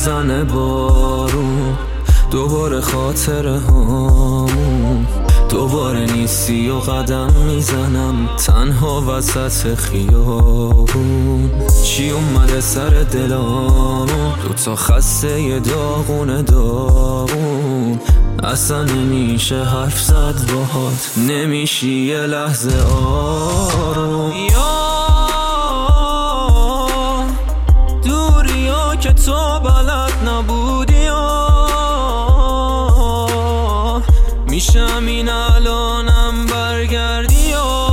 میزنه بارون، دوباره خاطره هامون، دوباره نیستی و قدم میزنم تنها وسط خیابون. چی اومده سر دلامون، دوتا خسته ی داغون داغون، اصلا نمیشه حرف زد باهات، نمیشی یه لحظه آروم. دوری ها که تو بلد نبودی ها، میشم این الانم برگردی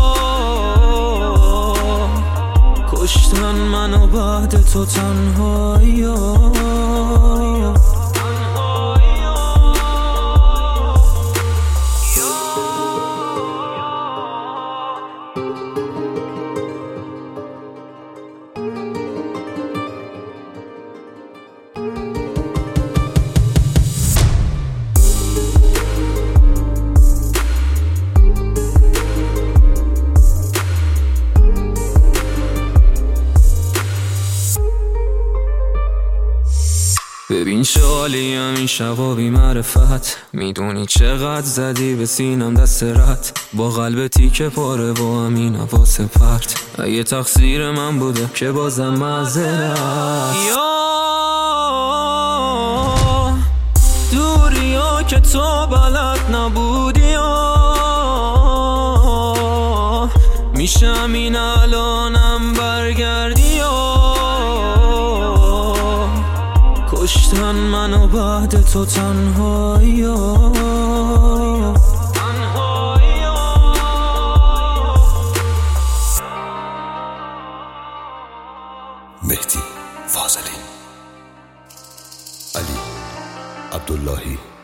ها، کشتن منو بعد تو تنهایی ها. ببین چه عالیم این شبا بی معرفت، میدونی چقدر زدی به سینم دست رد، با قلب تیکه پاره با همین حواس پرت، اگه تقصیر من بوده که بازم معذرت. دوری ها که تو بلد نبودی ها، میشم این الانم برگردی ها، کشتن منو بعد تو تنهایی ها. مهدی فاضلی، علی عبداللهی.